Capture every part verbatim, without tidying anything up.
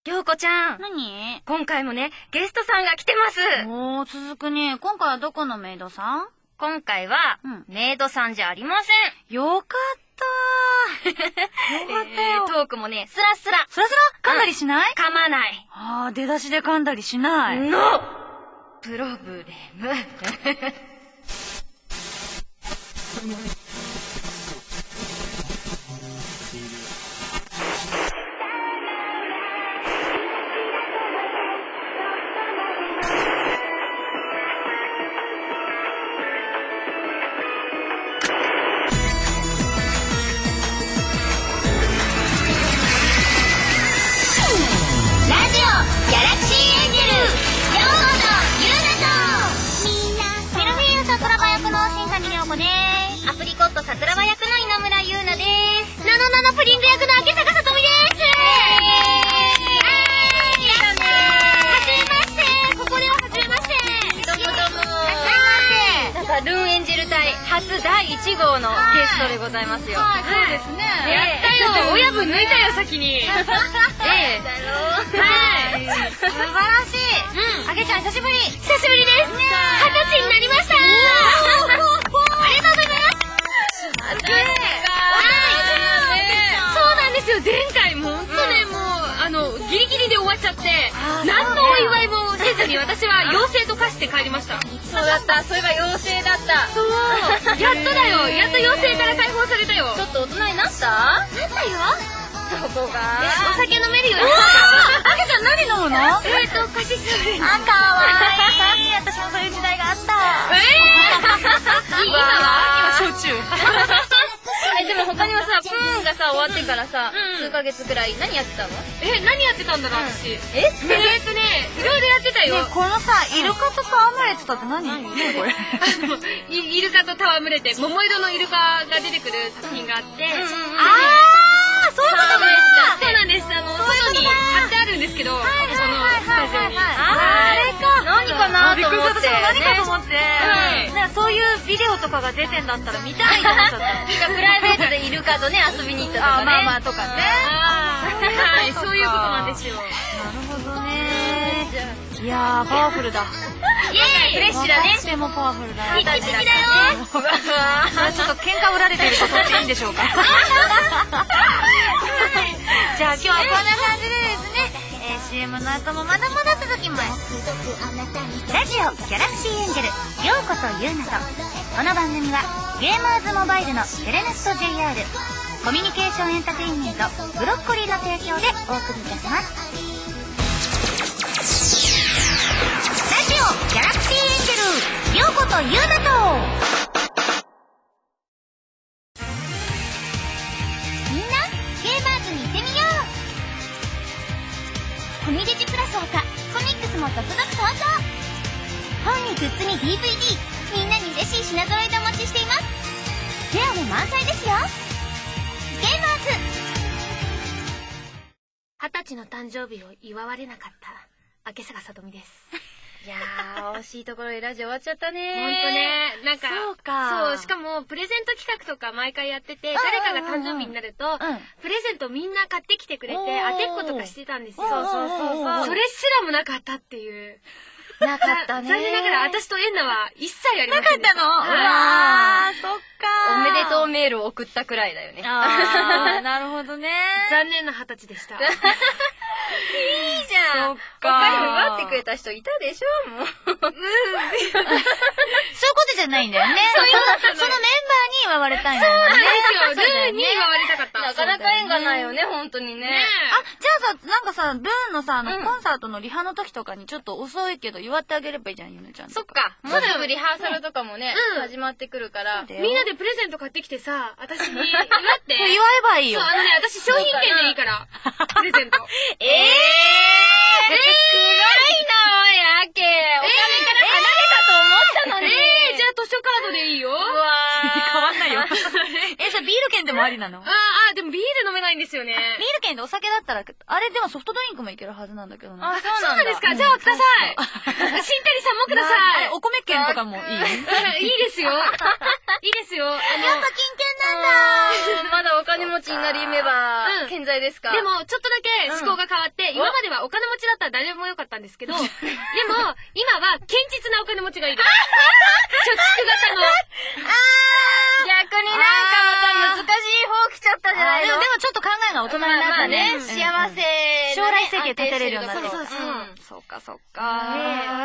りょうこちゃん。 何？ 今回もね、ゲストさんが来てます。 おー、続くね。今回はどこのメイドさん？ 今回は、うん、メイドさんじゃありません。 よかったー。よかったよ、 えー。トークもね、スラスラ。 スラスラ？噛んだりしない？ 噛まない。 あー、出だしで噛んだりしない。 ノープロブレム。アプリコット桜庭役の稲村優奈です。 ナノナノプリング役の明坂さとみです。 はじめまして。ここでははじめまして。 どうもどうも。なんかルーンエンジェル隊初だいいち号のゲストでございますよ。 はい、そうですね。 やったよ。親分抜いたよ先に。ええ。 はい。 素晴らしい。あげちゃん久しぶり。 久しぶりです。二十歳になりました。ありがとうございます。そうなんですよ。前回も本当ね、もうあのギリギリで終わっちゃって、何のお祝いもせずに私は妖精と化して帰りました。 そうだった。そういえば妖精だった。 そう。やっとだよ。やっと妖精から解放されたよ。 ちょっと大人になった？ なったよ。 どこが？ お酒飲めるようになった。あげちゃん何飲むの？ えっとカシスオレンジ。 あ、かわいい。私もそういう時代があった。 えー、今は？ 今焼酎。 え、でも他にはさ、プーンがさ終わってからさ、数ヶ月くらい何やってたの？ え、何やってたんだろう私。 え？ えっとね、いろいろやってたよ。 このさ、イルカと戯れてたって何？何これ？ イルカと戯れて、桃色のイルカが出てくる作品があって、 あー、そういうことか。 そうなんです。あの、外に貼ってあるんですけど、このスタジオに。 あれか。 何かなと思って。 何かと思って。そういうビデオとかが出てんだったら見たいと思っちゃった。 プライベートでイルカとね、遊びに行ったとかね。 まあまあとかね。 はい、そういうことなんですよ。 なるほどね。いやー、パワフルだ。 イエーイ、フレッシュだね。 とてもパワフルだ。 いい感じだよ。 ちょっと喧嘩売られてると取っていいんでしょうか。じゃあ今日はこんな感じでですね、えー、シーエム の後もまだまだ続きます。ラジオギャラクシーエンジェル、ようことゆうなと。この番組はゲーマーズモバイルのテレネット ジェイアール、コミュニケーションエンターテインメントブロッコリーの提供でお送りいたします。ラジオギャラクシーエンジェル、ようことゆうなと。 コミデジプラスほかコミックスも続々登場。本にグッズに ディーブイディー、みんなに嬉しい品揃えでお待ちしています。フェアも満載ですよ。ゲーマーズ。二十歳の誕生日を祝われなかった明坂さとみです。 いやー、惜しいところでラジオ終わっちゃったねー。 ほんとね。なんか、 そうか。 そう、しかも、プレゼント企画とか毎回やってて、誰かが誕生日になると、プレゼントみんな買ってきてくれて、当てっことかしてたんですよ。 そうそうそうそう。 それすらもなかったっていう。 なかったね。 残念ながら、私とエンナは一切ありませんでした。 なかったの？うわー、そっか。 おめでとうメールを送ったくらいだよね。 あー、なるほどね。 残念な二十歳でした。 いいじゃん。 そっか。 他に奪ってくれた人いたでしょ、もう。うん。そういうことじゃないんだよね。そういう、そのメンバーに祝われたいんだよね。 そうなんですよ。ルーに祝われたかった。 なかなか縁がないよね、ほんとにね。 あ、じゃあさ、なんかさ、ルーンのさ、あの、コンサートのリハの時とかにちょっと遅いけど祝ってあげればいいじゃん、ゆめちゃん。 そっか。もうすぐリハーサルとかもね、始まってくるから。 みんなでプレゼント買ってきてさ、私に祝って。 祝えばいいよ。 そう、あのね、私商品券でいいから。プレゼント。 えぇーえー、すごいなおやけ。お金から離れたと思ったのね。 えー、じゃあ図書カードでいいよ。うわー。変わんないよ。え、じゃあビール券でもありなの？ ああ、でもビール飲めないんですよね。 ビール券でお酒だったら、あれでもソフトドリンクもいけるはずなんだけどな。 あ、そうなんですか。じゃあください。しんたりさんもください。 お米券とかもいい？ いいですよ。いいですよ。あの、 やっぱ金券なんだ。 まだお金持ちになる夢は健在ですか？ でも、ちょっとだけ思考が変わって、今まではお金持ちだったら誰でもよかったんですけど、でも、今は堅実なお金持ちがいる。貯蓄型の。 逆になんかまた難しい方来ちゃったじゃないの？ でもちょっと考えが大人になったね。 幸せ。 将来設計立てれるようになって。 そうそうそう。 そうかそうか。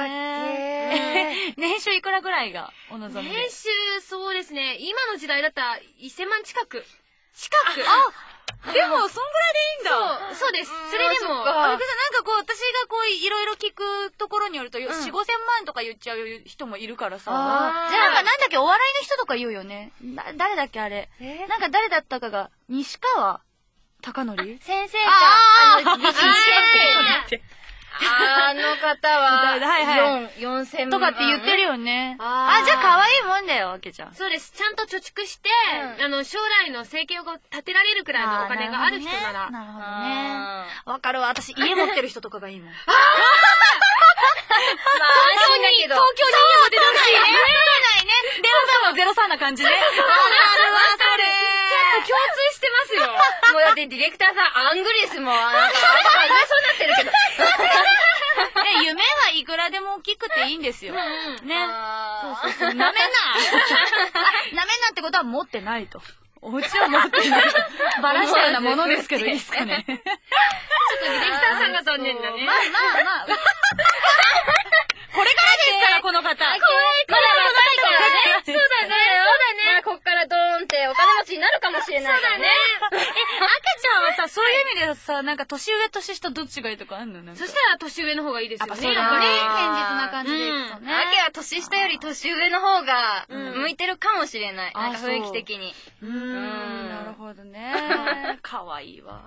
年収いくらぐらいがお望み？ 年収、そうですね。今の時代だったらせんまん近く。近く。 あ、でもそんぐらいでいいんだ。 そう、そうです。それでも。 あ、なんかこう、私がこう、いろいろ聞くところによると、よん、ごせんまんとか言っちゃう人もいるからさ。じゃあなんかなんだっけ、お笑いの人とか言うよね。な、誰だっけあれ。なんか誰だったかが、西川貴教？ 先生か。あの、美人先生。 あの方は、よん、よんせんまん。 とかって言ってるよね。あ、じゃあ可愛いもんだよ、わけちゃん。 そうです。ちゃんと貯蓄して、あの、将来の生計を立てられるくらいのお金がある人なら。 なるほどね。わかるわ。私、家持ってる人とかがいいもん。ああまあ、安心だけど。 東京に家も出たし。 言わないね。電話番号ゼロさんな感じね。あるわ、それ。 共通してますよ。 もうだってディレクターさん、アングリスも、なんか、あれか言いそうになってるけど。 ね、夢はいくらでも大きくていいんですよ。ね。そうそうそう。なめんな。なめんなってことは持ってないと。お家は持ってない。バラしたようなものですけど、いいですかね。ちょっとディレクターさんが残念だね。 まあまあまあ。これからですから、この方。怖い、 まだ若いからね。 そうだね。そうだね。 こっからドーンってお金持ちになるかもしれないからね。 え、赤ちゃんはさ、そういう意味でさ、なんか年上年下どっちがいいとかあんの？ そしたら年上の方がいいですよね。 そうだね。堅実な感じでいくとね。 アケは年下より年上の方が向いてるかもしれない。なんか雰囲気的に。 うーん、なるほどね。かわいいわ。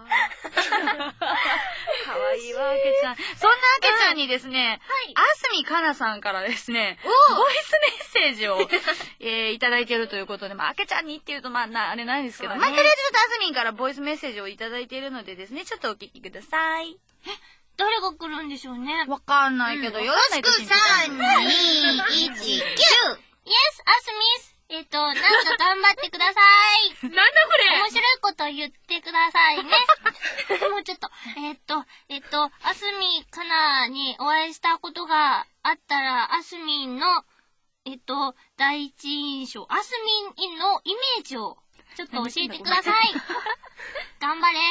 かわいいわ、アケちゃん。そんなアケちゃんにですね、あすみかなさんからですね、ボイスメッセージを、えー、いただいているということで、まあ、あけちゃんにっていうと、まあ、な、あれないんですけど、まあ、とりあえずちょっとあすみんからボイスメッセージをいただいているのでですね、ちょっとお聞きください。 え、誰が来るんでしょうね。 わかんないけど、よろしくさん、に、いち、きゅう。イエス、アスミス。えっと、なんか頑張ってください。 なんだこれ。 面白いこと言ってくださいね。もうちょっと、えっと、えっと、あすみかなにお会いしたことがあったら、あすみんの、えっと、第一印象、あすみんのイメージを、ちょっと教えてください。頑張れ。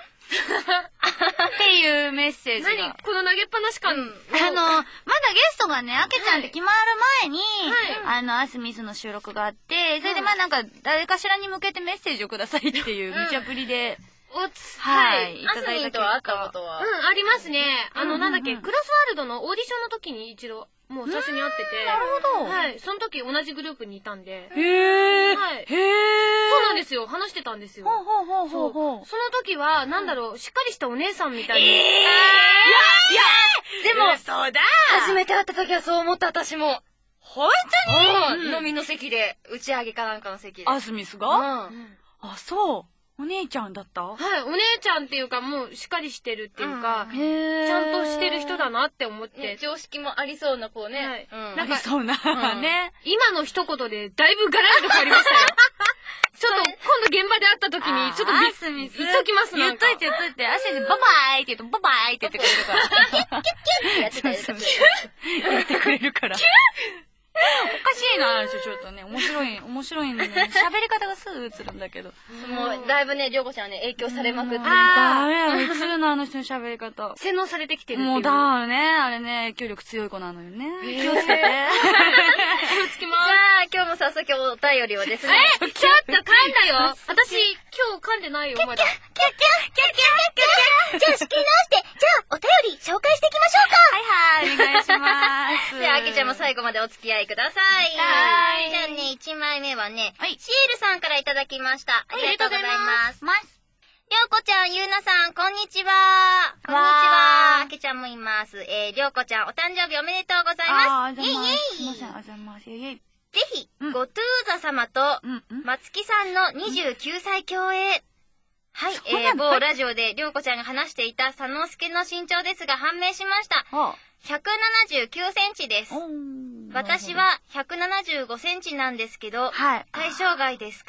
っていうメッセージが。 何この投げっぱなし感。あの、 まだゲストがね、あけちゃんって決まる前に、あの、アスミスの収録があって、それでまあなんか、誰かしらに向けてメッセージをくださいっていう無茶ぶりで、 おつ、 はい。 いただいた結果。会ったことは。 うん、ありますね。あの、なんだっけ、クロスワールドのオーディションの時に一度、もう最初に会ってて。 なるほど。 はい。その時同じグループにいたんで。 へー。 はい。 へー。 そうなんですよ。話してたんですよ。 ほうほうほうほうほう。 その時は、なんだろう、しっかりしたお姉さんみたいに。 えー。いや、いや、でも、そうだ。 初めて会った時はそう思った私も。 本当に飲みの席で、打ち上げかなんかの席で。 アスミスが？うん。あ、そう。お姉ちゃんだった？ はい、お姉ちゃんっていうか、もうしっかりしてるっていうか、ちゃんとしてる人だなって思って。 常識もありそうな子ね。 なんか、そうな、ね。 今の一言でだいぶガラリと変わりましたよ。ちょっと、今度現場で会った時に、ちょっとアスミス。 言っときます言っといて言っといて。アシでババーイって言うと、ババーイって言ってくれるから。キュッキュッキュッってやってくれるから。言ってくれるから。おかしいな、ちょっとね、面白い、面白いんだね。喋り方がすぐ映るんだけど。 もう、だいぶね、りょうこちゃんね、影響されまくってる。 ダメや、映るな、あの人の喋り方。 洗脳されてきてるっていう。 もうだーね、あれね、影響力強い子なのよね。気をつけて。 気をつけます。 さあ、今日も早速お便りをですね。 え、ちょっと噛んだよ。私、今日噛んでないよ、まだ。 キャッキャッキャッキャッキャッキャッ。じゃあ仕切り直して、じゃあお便り紹介していきましょうか。 はいはい、お願いします。 で、あけちゃんも最後までお付き合いください。はい。じゃあね、いちまいめはね、シエルさんからいただきました。ありがとうございます。りょうこちゃん、ゆうなさん、こんにちは。こんにちは。あけちゃんもいます。えー、りょうこちゃん、お誕生日おめでとうございます。イェイイェイ。 すいません、ありがとうございます。イェイイェイ。 ぜひ、ごトゥーザ様と、松木さんのにじゅうきゅうさい共演。はい、えー、某ラジオでりょうこちゃんが話していた佐之助の身長ですが判明しました。ひゃくななじゅうきゅうセンチです。私はひゃくななじゅうごセンチなんですけど、対象外ですか？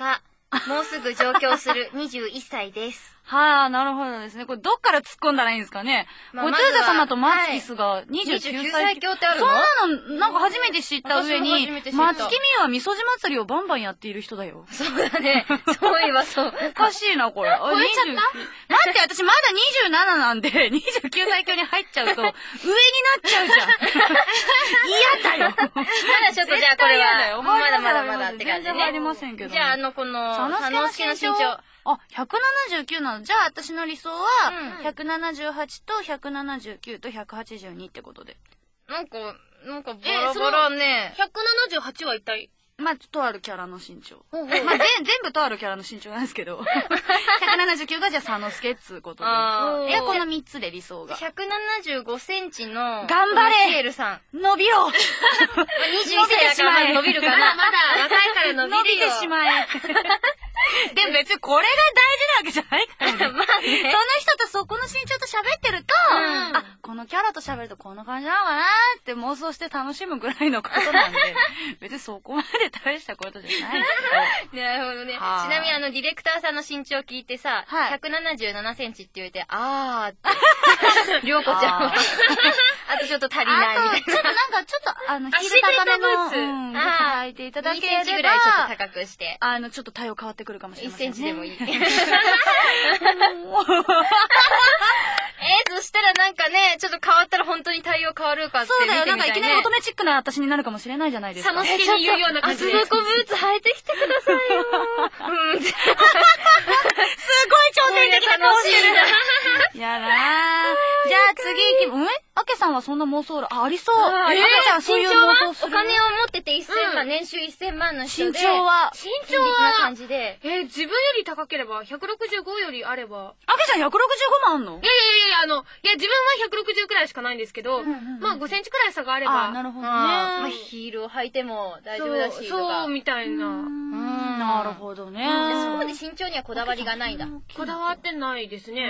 もうすぐ上京するにじゅういっさいです。 はあ、なるほどですね。これどっから突っ込んだらいいんですかね。おトゥーザ様とマツキスがにじゅうきゅうさい教ってあるの？そうなの、なんか初めて知った上に、マツキミはみそじ祭りをバンバンやっている人だよ。 そうだね。そういえばそう。 おかしいな、これ。 超えちゃった？ 待って、私まだにじゅうなななんで、にじゅうきゅうさい教に入っちゃうと、上になっちゃうじゃん。嫌だよ。 まだちょっとじゃあこれは、まだまだまだって感じね。 全然ありませんけど。 じゃあ、あの、この、佐野助の身長。 あ、ひゃくななじゅうきゅうなの。じゃあ、私の理想は、ひゃくななじゅうはちとひゃくななじゅうきゅうとひゃくはちじゅうにってことで。 なんか、なんかバラバラね。 ひゃくななじゅうはちは一体？ まあ、とあるキャラの身長。まあ、全、全部とあるキャラの身長なんですけど。ひゃくななじゅうきゅうがじゃあ佐野助っつうことで。いや、このみっつで理想が。 ひゃくななじゅうごセンチの、 頑張れシエルさん。 伸びろにじゅういっさいだから伸びるかな。 まだ若いから伸びるよ。 伸びてしまえ。でも別にこれが大事なわけじゃないからね。まあね。その人とそこの身長と喋ってると、あ、このキャラと喋るとこんな感じなのかなって妄想して楽しむぐらいのことなんで、別にそこまで大したことじゃないですけど。なるほどね。ちなみにあの、ディレクターさんの身長聞いてさ、ひゃくななじゅうななセンチって言われて、あーって。りょうこちゃんは。あとちょっと足りないみたいな。 ちょっとなんかちょっと、あの、ヒール高めの、うん、履いていただければ。 にセンチぐらいちょっと高くして。 あの、ちょっと対応変わってくるかもしれませんね。 いっセンチでもいい。えー、そしたらなんかね、ちょっと変わったら本当に対応変わるかって見てみたいね。そうだよ、 なんかいきなり乙女チックな私になるかもしれないじゃないですか。 佐野助に言うような感じで。 厚底ブーツ履いてきてくださいよ。うん。すごい挑戦的な顔してる。やだー。じゃあ次行き、ん？あけさんはそんな妄想あ、ありそう。あけちゃんそういう妄想する。 お金を持っててせんまん、年収せんまんの人で。 身長は身長はな感じで。 え、自分より高ければ、ひゃくろくじゅうごよりあれば。 あけちゃんひゃくろくじゅうごまんあんの？ いやいやいや、あの、いや自分はひゃくろくじゅうくらいしかないんですけど、まあごセンチくらい差があれば。 あ、なるほどね。 まあヒールを履いても大丈夫だし。 そう、みたいな。うん。 なるほどね。 そこまで身長にはこだわりがないんだ。 こだわってないですね。 うん。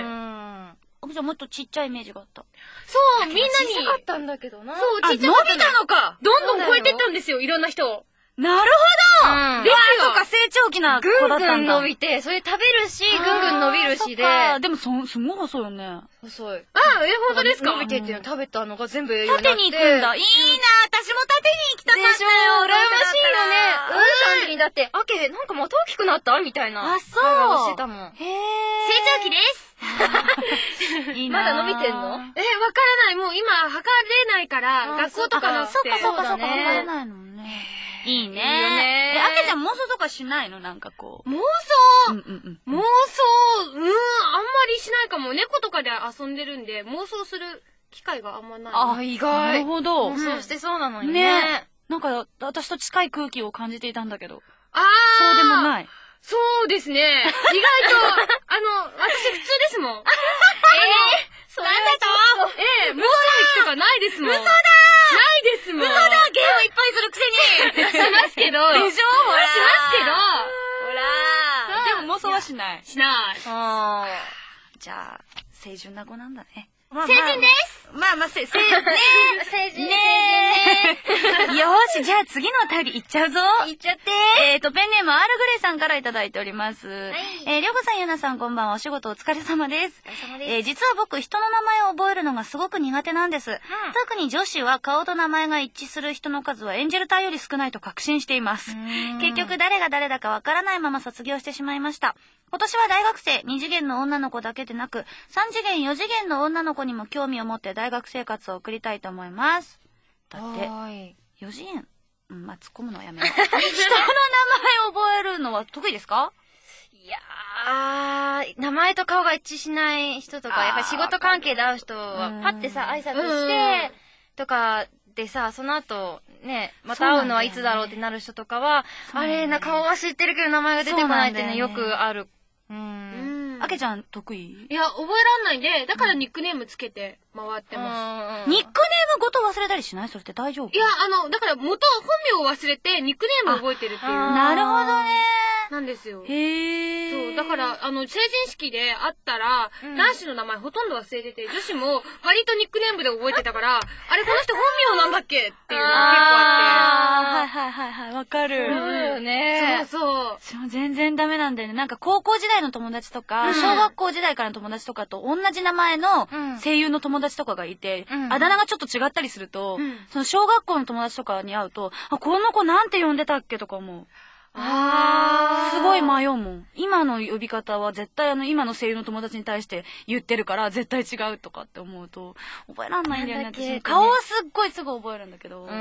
あけちゃんもっとちっちゃいイメージがあった。 そう、みんなに。 小さかったんだけどな。 そう、ちっちゃかった。伸びたのか。 どんどん超えてったんですよ、いろんな人を。 なるほど。うん。ですよ。か成長期な子だったんだ。 ぐんぐん伸びて、それ食べるし、ぐんぐん伸びるしで。 でもそ、すごい細いよね。 細い。 あ、え、本当ですか？ 伸びてっていうの食べたのが全部縦に行くんだ。いいな、私も縦に行きたかったよ。 でしょ、羨ましいよね。うん。感じにだって、あけ、なんかまた大きくなったみたいな。 あ、そう。 してたもん。へー。成長期です。 いいな。 まだ伸びてんの？ え、わからない。もう今、測れないから、学校とかなくて。 そっかそっかそっか、測れないのね。いいね。いいよね。え、あけちゃん妄想とかしないの？なんかこう。 妄想、うんうんうん、妄想、うん、あんまりしないかも。猫とかで遊んでるんで、妄想する機会があんまない。 あ、意外。なるほど。 妄想してそうなのにね。ね。 なんか、私と近い空気を感じていたんだけど。 ああ。 そうでもない。 そうですね。意外と、あの、私普通ですもん。えぇ、ー、 そうなんだとえぇ、妄想癖とかないですもん。 嘘だないですもん。 嘘だゲームいっぱいするくせにしますけど。 でしょほらしますけど。 ほらでも妄想はしない。 しない。 あじゃあ、清純な子なんだね。 まあまあ、成人ですまあまあ、せ、せ、ねえ。成人ねー。よーし、じゃあ次のお便りいっちゃうぞ。 いっちゃって。 えーと、ペンネームアールグレイさんからいただいております。はい、えー、りょうこさん、ゆなさん、こんばんは。お仕事お疲れ様です。 お疲れ様です。 えー、実は僕、人の名前を覚えるのがすごく苦手なんです。うん、特に女子は顔と名前が一致する人の数はエンジェル体より少ないと確信しています。結局、誰が誰だかわからないまま卒業してしまいました。今年は大学生、に次元の女の子だけでなく、さん次元、よ次元の女の子にも興味を持って大学生活を送りたいと思います。だって、よ次元、うん、まあ、突っ込むのはやめよう。人の名前を覚えるのは得意ですか？ いやー、名前と顔が一致しない人とか、やっぱり仕事関係で会う人は、パッてさ、挨拶して、とかでさ、その後、ね、また会うのはいつだろうってなる人とかは、あれな、顔は知ってるけど名前が出てこないってね、よくある。 うん。あけちゃん得意？ いや、覚えらんないんで、だからニックネームつけて回ってます。 ニックネームごと忘れたりしない？それって大丈夫？ いや、あの、だから元、本名を忘れて、ニックネームを覚えてるっていう。 なるほどね。 なんですよ。 へー。 そう、だから、あの、成人式で会ったら、うん、男子の名前ほとんど忘れてて、女子も割とニックネームで覚えてたから、あれこの人本名なんだっけっていうのが結構あって。あー、はいはいはいはい、わかる。 そうよね。 そうそう。 私も全然ダメなんだよね。なんか高校時代の友達とか、うん、小学校時代からの友達とかと同じ名前の声優の友達とかがいて、うん、あだ名がちょっと違ったりすると、うん、その小学校の友達とかに会うと、あ、この子なんて呼んでたっけとか思う。あー。すごい迷うもん。今の呼び方は絶対あの今の声優の友達に対して言ってるから絶対違うとかって思うと覚えらんないんだよね。私顔はすっごいすぐ覚えるんだけど、うん、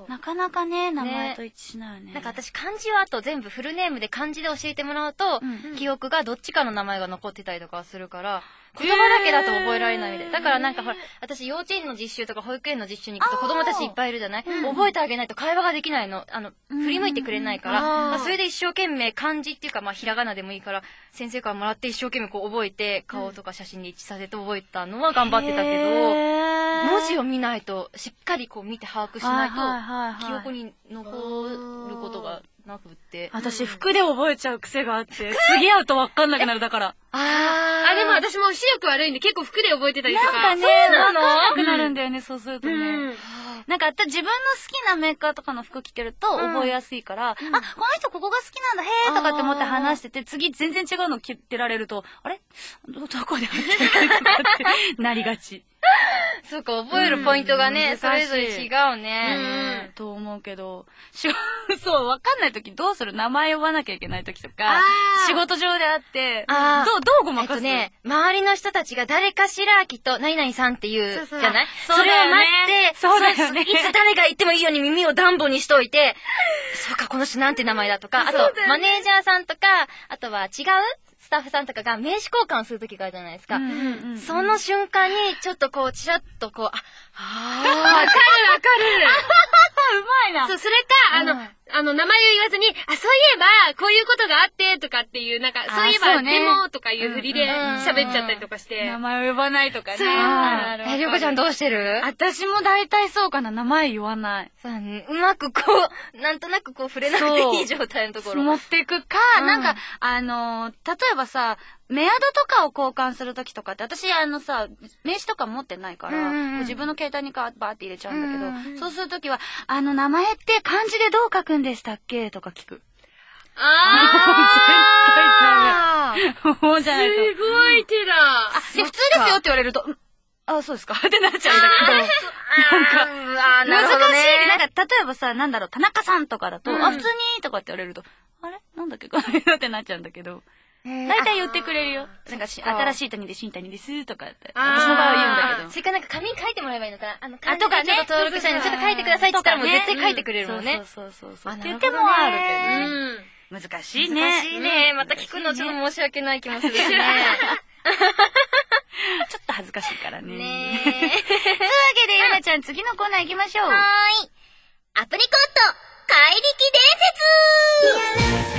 なかなかね名前と一致しないよね。 なんか私漢字はあと全部フルネームで漢字で教えてもらうと、うん、記憶がどっちかの名前が残ってたりとかするから言葉だけだと覚えられないみたいな。だからなんかほら、私幼稚園の実習とか保育園の実習に行くと子供たちいっぱいいるじゃない、うん、覚えてあげないと会話ができないの。あの、うん、振り向いてくれないから。まあ、それで一生懸命漢字っていうかまあひらがなでもいいから先生からもらって一生懸命こう覚えて顔とか写真で一致させて覚えたのは頑張ってたけど、文字を見ないとしっかりこう見て把握しないと記憶に残ることがなくって。 私服で覚えちゃう癖があって、すげえ会うと分かんなくなるだから。 あー。あ、でも私も視力悪いんで結構服で覚えてたりとか。 なんかね、そうなのなくなるんだよね、そうするとね。うん、なんか自分の好きなメーカーとかの服着てると覚えやすいから、うん、あ、この人ここが好きなんだ、へーとかって思って話してて、次全然違うの着てられると、あれど、どこで会ってるかってなりがち。 そうか、覚えるポイントがね、うん、それぞれ違うね。 うん、と思うけど、しそう、わかんないときどうする？名前呼ばなきゃいけないときとか、仕事上であって、どう、どうごまかす？ えっとね、周りの人たちが誰かしらきっと、何々さんっていう、じゃない？それを待って、 そうだよね。 いつ誰が言ってもいいように耳を暖房にしといて、そうか、この人なんて名前だとか、あと、マネージャーさんとか、あとは違うスタッフさんとかが名刺交換するときがあるじゃないですか。うんうんうん、その瞬間に、ちょっとこう、ちらっとこう、あ、あー、わかるわかるうまいな。 そう、それか、あの、うん、あの、名前を言わずに、あ、そういえば、こういうことがあって、とかっていう、なんか、そういえば、ね、でも、とかいう振りで喋っちゃったりとかして。 名前を呼ばないとかね。そう。 え、りょうこちゃんどうしてる？ 私も大体そうかな、名前言わない。 そうね。うまくこう、なんとなくこう触れなくていい状態のところ。 持っていくか、うん、なんか、あの、例えばさ、メアドとかを交換するときとかって、私あのさ、名刺とか持ってないから、うんうん、自分の携帯にバーって入れちゃうんだけど、うんうん、そうするときは、あの名前って漢字でどう書くんでしたっけとか聞く。 あー絶対ダメ。もうじゃないと。 すごい手だ。 あ、で、普通ですよって言われると、あ、そうですかってなっちゃうんだけど、なんか、難しい。なんか、例えばさ、なんだろう、田中さんとかだと、うん、あ、普通にとかって言われると、あれなんだっけこの色ってなっちゃうんだけど、大体言ってくれるよ。なんかし、新しい谷で新谷ですとかって。私の場合は言うんだけど。 それかなんか紙に書いてもらえばいいのかな。あの、漢字でちょっと登録したいのちょっと書いてくださいって言ったらもう絶対書いてくれるもんね。 そうそうそう。って言ってもあるけどね。難しいね。 難しいね。また聞くのちょっと申し訳ない気もするしね。 ちょっと恥ずかしいからね。 ねというわけで、ゆなちゃん次のコーナー行きましょう。 はーい。アプリコット、怪力伝説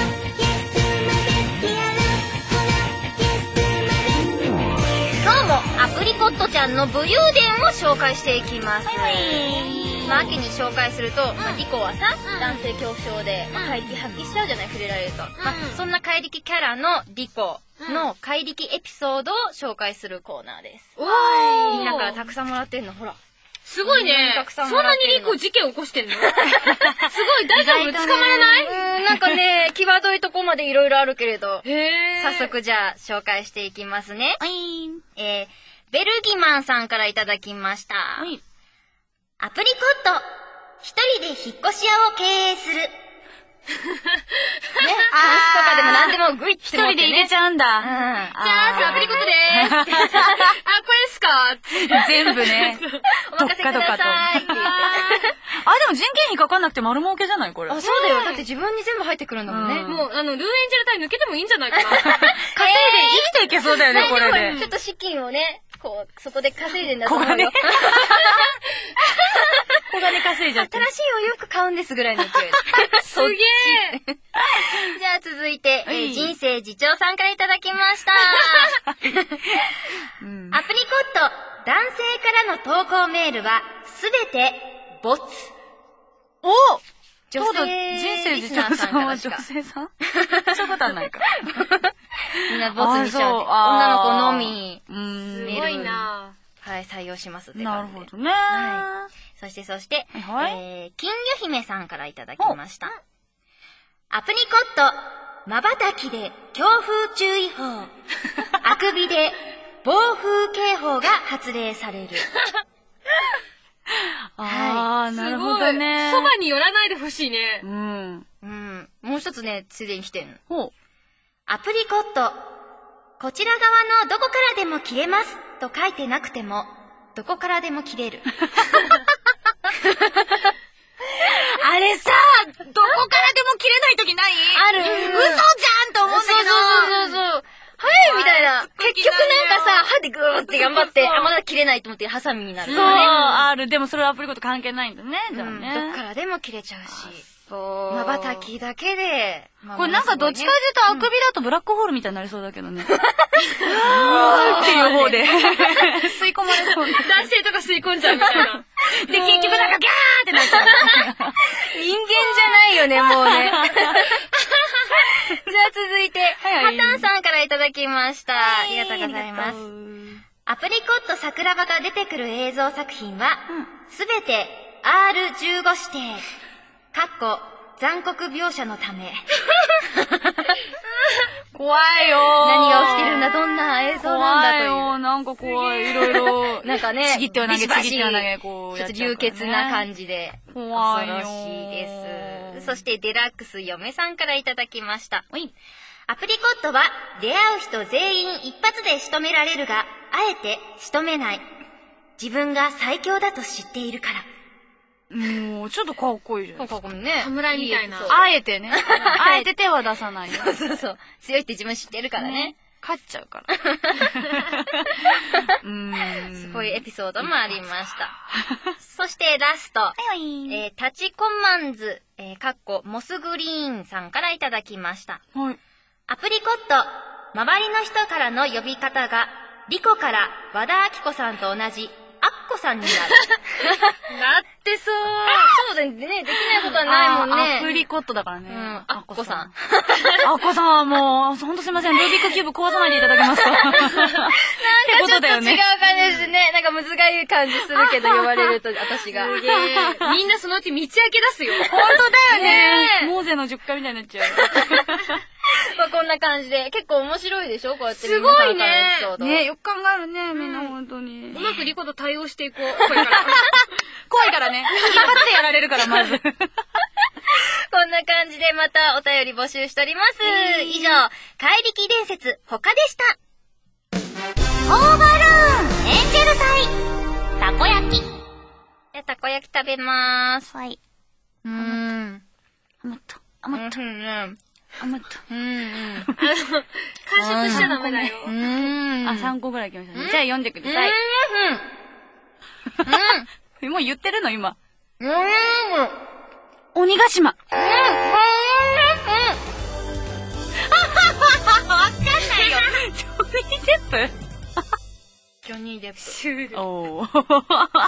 アプリコットちゃんの武勇伝を紹介していきます。まあ、秋に紹介すると、まあ、リコはさ、うん、男性恐怖症で、まあ、怪力発揮しちゃうじゃない、触れられると。うん、まあ、そんな怪力キャラのリコの怪力エピソードを紹介するコーナーです。 おー、 みんなからたくさんもらってんの、ほら。 すごいね。そんなにリコ事件起こしてんの？すごい、大丈夫？捕まらない？ うん、なんかね、際どいとこまでいろいろあるけれど。 へー。 早速じゃあ、紹介していきますね。 はい。 えー、ベルギマンさんからいただきました。はい。アプリコット、一人で引っ越し屋を経営する。ね、話とかでも何でもグイッて持ってね。一人で入れちゃうんだ。うん。じゃあ、アプリコットでーす。あ、これですか全部ね。 お任せくださいって言って。あ、でも人件費かかんなくて丸儲けじゃないこれ。 あ、そうだよ。だって自分に全部入ってくるんだもんね。 もう、あの、ルーエンジェル隊抜けてもいいんじゃないかな。 稼いで生きていけそうだよね、これで。 ちょっと資金をね、こう、そこで稼いでんだと思うよ。小金小金稼いじゃって。 新しいお洋服買うんですぐらいの勢い。 すげえ。 じゃあ続いて、えー、人生次長さんからいただきました。うん、アプリコット、男性からの投稿メールはすべてボツ。 お女性リスナーさんからしか。 女性さんそういうことはないか。 みんなボツにしちゃう。女の子のみ。 すごいな。 はい、採用しますってなる感じで。 ほどね。 はい。そしてそして、 はい、 えー、金魚姫さんからいただきました。アプリコット、瞬きで強風注意報。あくびで暴風警報が発令される。 ああ、なるほどね。 そばに寄らないでほしいね。 うん。 うん。もう一つね、ついでに来てんの。 ほう。 アプリコット、こちら側のどこからでも切れますと書いてなくても、どこからでも切れる。 あれさ、どこからでも切れないときない？ ある。 嘘じゃんと思うんだけど。 そうそうそうそう。はいみたいな。結局なんかさ、歯でグーって頑張って、あ、まだ切れないと思ってハサミになる。 そう、ある。でもそれはアプリコット関係ないんだね。じゃあね。 どっからでも切れちゃうし。 そう。 瞬きだけで。 これなんかどっちかというとあくびだとブラックホールみたいになりそうだけどね。うわーっていう方で。吸い込まれそう。 男性とか吸い込んじゃうみたいな。 で、結局なんかギャーってなっちゃう。 人間じゃないよね、もうね。じゃあ続いて、ハタンさんからいただきました。ありがとうございます。アプリコット桜庭が出てくる映像作品は、すべて アールじゅうご 指定。かっこ残酷描写のため。 怖いよ。 何が起きてるんだ、どんな映像なんだという。 怖いよ、なんか怖い。いろいろ。 なんかね、 ちぎっては投げ、ちぎっては投げ、こうちょっと流血な感じで。 怖いよ。 恐ろしいです。そしてデラックス嫁さんからいただきました。アプリコットは出会う人全員一発で仕留められるが、あえて仕留めない。自分が最強だと知っているから。 もう、ちょっとかっこいいじゃん。 かっこいいね。 侍みたいな。 あえてね。あえて手は出さないよ。 そうそうそう。強いって自分知ってるからね。 勝っちゃうから。 うん。そういうエピソードもありました。そしてラスト。えー、タチコマンズ、えー、かっこモスグリーンさんからいただきました。 はい。 アプリコット、周りの人からの呼び方が、リコから和田アキ子さんと同じ、アッコさんになる。 なってそう。 そうだね。できないことはないもんね。 アプリコットだからね。 うん、アッコさん。 アッコさんはもう、ほんとすいません。ルービックキューブ壊さないでいただけますか。なんかちょっと違う感じですね。なんか難しい感じするけど言われると、私が。 すげえ。みんなそのうち道明け出すよ。 ほんとだよね。モーゼのじゅっかいみたいになっちゃう。 まあこんな感じで、結構面白いでしょこうやってすごいね。 ね、よく考えるね、みんな本当に。 うまくリコと対応していこう。怖いから。 怖いからね。一発でやられるから、まず。 こんな感じでまたお便り募集しております。以上、怪力伝説、他でした。 オーバルーン、エンジェル隊、たこ焼き。 じゃあ、たこ焼き食べまーす。 はい。 うーん。 あまった、あまった。 うんあまった。 うんうん。 完食しちゃダメだよ。 うん。 あ、さんこぐらい来ましたね。じゃあ読んでください。うん。もう言ってるの今。 うん。 鬼ヶ島。うん。わかんないよ。ジョニー・デップジョニー・デップ。 シュール。 おー。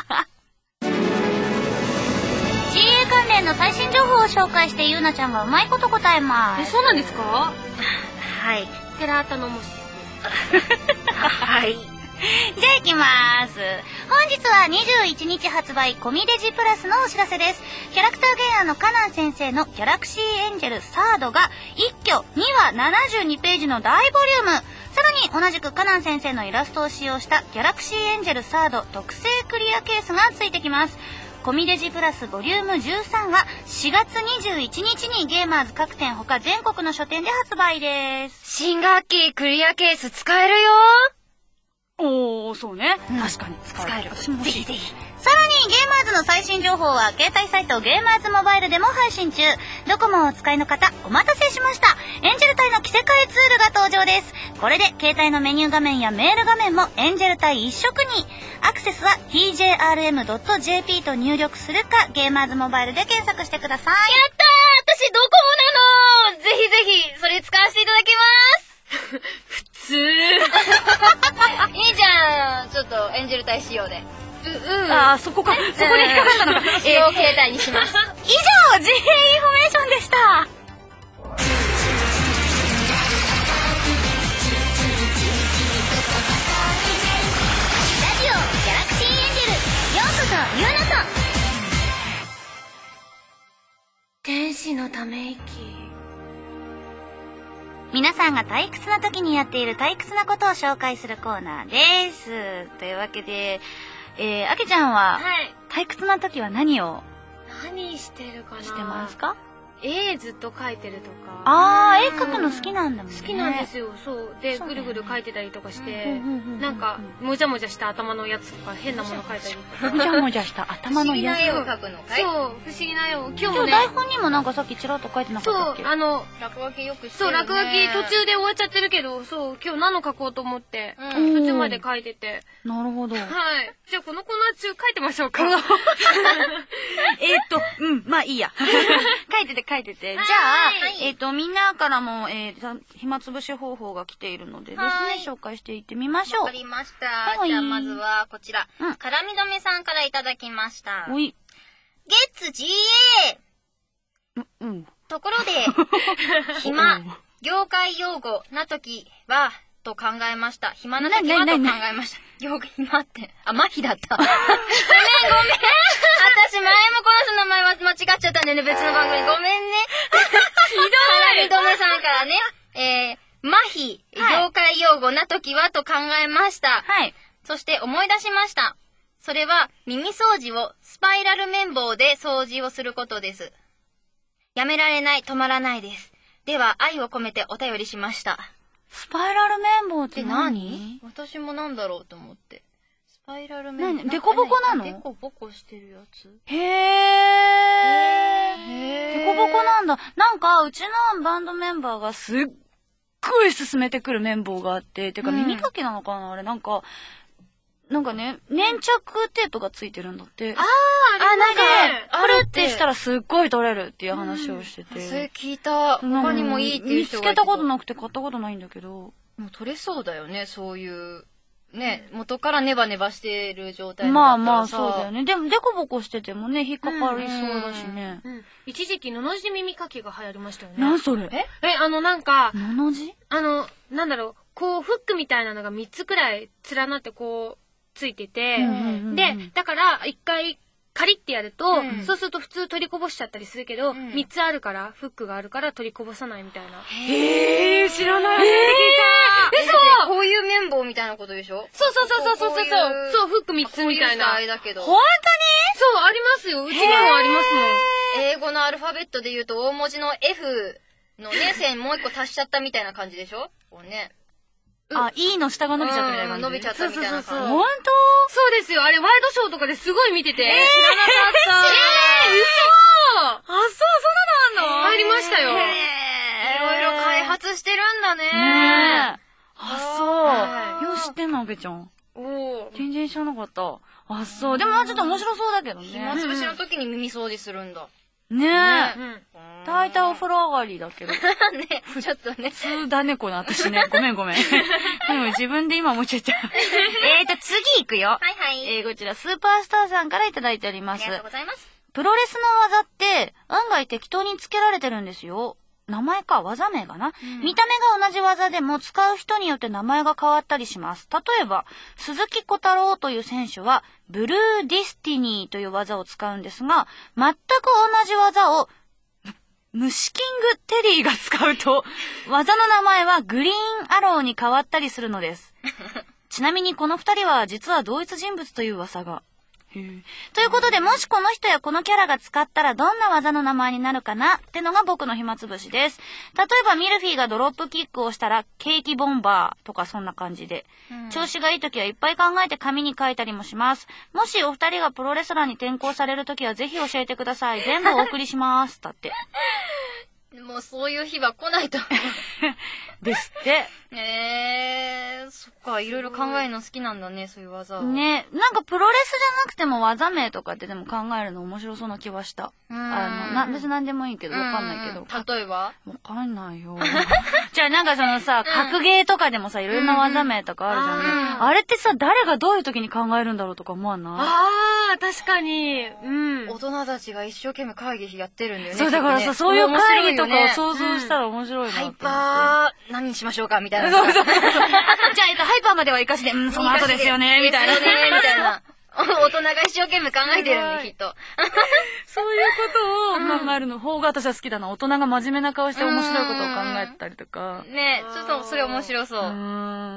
シーエー 関連の最新情報を紹介してゆうなちゃんがうまいこと答えまえ、 す。 そうなんですか？ はい。 テラータの文字ですね。 はい。 じゃあ行きまーす。本日はにじゅういちにち発売コミデジプラスのお知らせです。キャラクター原案のカナン先生のギャラクシーエンジェルサードが一挙にわななじゅうにページの大ボリューム。さらに同じくカナン先生のイラストを使用したギャラクシーエンジェルサード特製クリアケースがついてきます。コミデジプラスボリュームじゅうさんはしがつにじゅういちにちにゲーマーズ各店他全国の書店で発売です。 新学期クリアケース使えるよおー、そうね。 うん、 確かに使える。 使える。ぜひぜひ。 さらにゲーマーズの最新情報は携帯サイトゲーマーズモバイルでも配信中。ドコモをお使いの方お待たせしました。エンジェル隊の着せ替えツールが登場です。これで携帯のメニュー画面やメール画面もエンジェル隊一色に。アクセスは ティージェーアールエムドットジェーピー と入力するかゲーマーズモバイルで検索してください。やったー、私ドコモなの。ぜひぜひそれ使わせていただきます。 普通。 いいじゃん。ちょっとエンジェル隊仕様で。 う、うん。あー、そこか。そこに引っかかったのか。 使用携帯にします。 以上、ジーエーインフォメーションでした。 ラジオギャラクシーエンジェル、ようこそゆうなと天使のため息。 皆さんが退屈な時にやっている退屈なことを紹介するコーナーです。というわけで、えー、あけちゃんは、はい、退屈な時は何を何してるかなしてますか？ 絵ずっと描いてるとか。 あー、絵描くの好きなんだもんね。 好きなんですよ、そう。で、ぐるぐる描いてたりとかして、なんか、もじゃもじゃした頭のやつとか、変なもの描いたりとか。 もじゃもじゃした頭のやつ。 不思議な絵を描くのかい？ そう、不思議な絵を。今日もね。 今日台本にもなんかさっきちらっと書いてなかったっけ？ そう、あの、 落書きよくしてるね。 そう、落書き途中で終わっちゃってるけど、そう、今日何の描こうと思って、途中まで描いてて。 なるほど。 はい。じゃあこのコーナー中描いてましょうか。えっと、うん、まあいいや。書いてて書いてて。じゃあ、えっと、みんなからも、えー、暇つぶし方法が来ているのでですね、紹介していってみましょう。 わかりました。じゃあ、まずは、こちら。うん。からみどめさんからいただきました。 おい。 ゲッツ ジーエー！ うん。 ところで、暇、業界用語な時は、と考えました。暇な時はと考えました。業界、暇って、あ、麻痺だった。ごめんごめん。私前もこの人の名前は間違っちゃったんだよね、別の番組。ごめんね。ひどい。からみどめさんからね、えー、麻痺、業界用語な時はと考えました。 はい。 そして思い出しました。それは耳掃除をスパイラル綿棒で掃除をすることです。やめられない、止まらないです。では、愛を込めてお便りしました。 スパイラル綿棒って何？ 私もなんだろうと思って。スパイラル綿棒。 デコボコなの？ デコボコしてるやつ。 へー。デコボコなんだ。なんか、うちのバンドメンバーがすっごい勧めてくる綿棒があって、てか耳かきなのかなあれ、なんか、なんかね、粘着テープがついてるんだって。 あー、あれなんか、 あれってしたらすっごい取れるっていう話をしてて。 それ聞いた。他にもいいっていう人がいて。 見つけたことなくて買ったことないんだけど。 もう取れそうだよね、そういう。ね、元からネバネバしてる状態まあまあそうだよね。でもデコボコしててもね、引っかかりそうだしね。 一時期のの字耳かきが流行りましたよね。 なんそれ？ ええ、あのなんか、 のの字？ あの、なんだろう、こうフックみたいなのがみっつくらい連なってこう、ついてて、で、だから一回カリってやると、うん、そうすると普通取りこぼしちゃったりするけど、うん、みっつあるから、フックがあるから取りこぼさないみたいな。 へー、知らない。 えー、嘘！こういう綿棒みたいなことでしょ？ そうそうそうそうそうそう。そう、フックみっつみたいな。 こういうだけど。 本当に？ そう、ありますよ。うちにもありますもん。 英語のアルファベットで言うと、大文字の F のね、線もう一個足しちゃったみたいな感じでしょ？こうね。 あ、E の下が伸びちゃったみたいな感じ。 伸びちゃったみたいな感じ。 本当？ そうですよ。あれワイドショーとかですごい見てて。えー、知らなかった。えー、嘘！ あ、そう、そうなの？ 入りましたよ。 へー。いろいろ開発してるんだね。 ねえ。あ、そう。よし、知ってんの、あげちゃん。 おー。 全然知らなかった。あ、そう。でもちょっと面白そうだけどね。 暇つぶしの時に耳掃除するんだ。 ねえ。大体お風呂上がりだけど。 ね、ちょっとね。 普通だね、この私ね。ごめんごめん。でも自分で今思っちゃった。えーと、次行くよ。 はいはい。 えー、こちら、スーパースターさんからいただいております。 ありがとうございます。 プロレスの技って、案外適当につけられてるんですよ。名前か、技名かな、うん、見た目が同じ技でも使う人によって名前が変わったりします。例えば、鈴木小太郎という選手は、ブルーディスティニーという技を使うんですが、全く同じ技を、虫キングテリーが使うと、技の名前はグリーンアローに変わったりするのです。ちなみにこの二人は実は同一人物という噂が。ということで、もしこの人やこのキャラが使ったらどんな技の名前になるかなってのが僕の暇つぶしです。例えばミルフィーがドロップキックをしたらケーキボンバーとかそんな感じで、うん、調子がいい時はいっぱい考えて紙に書いたりもします。もしお二人がプロレスラーに転向される時はぜひ教えてください。全部お送りします。だってもうそういう日は来ないとですって。 えー、そっか、いろいろ考えるの好きなんだね、そういう技を。 ね、なんかプロレスじゃなくても技名とかってでも考えるの面白そうな気はした。あの、な、別に何でもいいけど、わかんないけど。 例えば？ わかんないよ。じゃあなんかそのさ、格ゲーとかでもさ、いろいろな技名とかあるじゃんね。あれってさ、誰がどういう時に考えるんだろうとか思わない？ ああ、確かに。うん。 大人たちが一生懸命会議やってるんだよね。 そう、だからさ、そういう会議とかを想像したら面白いな。 ハイパー、何にしましょうかみたいな。 そうそうそう。じゃあ、えっと、ハイパーまでは生かして、うん、その後ですよね、みたいな。 みたいな。大人が一生懸命考えてるんで、きっと。 そういうことを考えるの方が私は好きだな。大人が真面目な顔して面白いことを考えたりとか。 ねえ、ちょっとそれ面白そう。うん。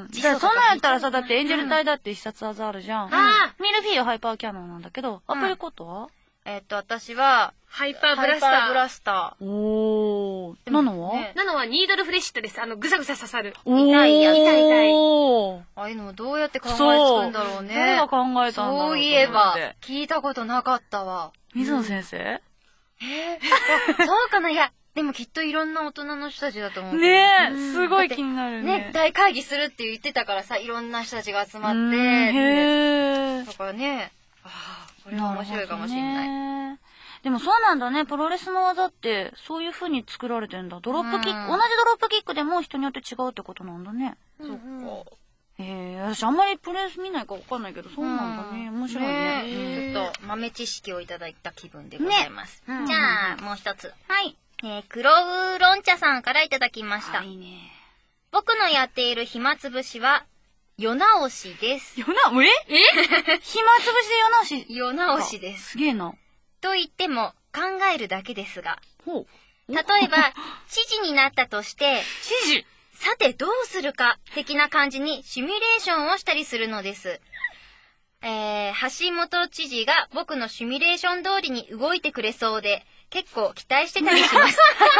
じゃあ、そんなんやったらさ、だってエンジェル隊だって必殺技あるじゃん。ああ。ミルフィーユハイパーキャノンなんだけど、アプリコットはえっと、私は、 ハイパーブラスター。ハイパーブラスター。おー。ナノはナノはニードルフレッシュです。あの、ぐさぐさ刺さる。 痛いやつ。 痛い痛い。 ああいうのどうやって考えつくんだろうね。 誰が考えたんだろう。 そういえば、聞いたことなかったわ。 水野先生えー、そうかな。いや、でもきっといろんな大人の人たちだと思う。 ねえ、すごい気になるね。 ね、大会議するって言ってたからさ、いろんな人たちが集まって。 へー。 だからね、ああ、これは面白いかもしれない。 でもそうなんだね。プロレスの技ってそういう風に作られてんだ。ドロップキック、同じドロップキックでも人によって違うってことなんだね。 そっか。 へえ、私あんまりプロレス見ないかわかんないけど、そうなんだね。面白いね。 ちょっと豆知識をいただいた気分でございます。じゃあ、もう一つ。はい。えー、黒ウーロン茶さんからいただきました。いいね。僕のやっている暇つぶしは、夜直しです。 夜直しええ暇つぶしで夜直し夜直しです。 すげえな。 と言っても考えるだけですが、 ほう例えば知事になったとして知事さてどうするか的な感じにシミュレーションをしたりするのです。えー、橋本知事が僕のシミュレーション通りに動いてくれそうで結構期待してたりします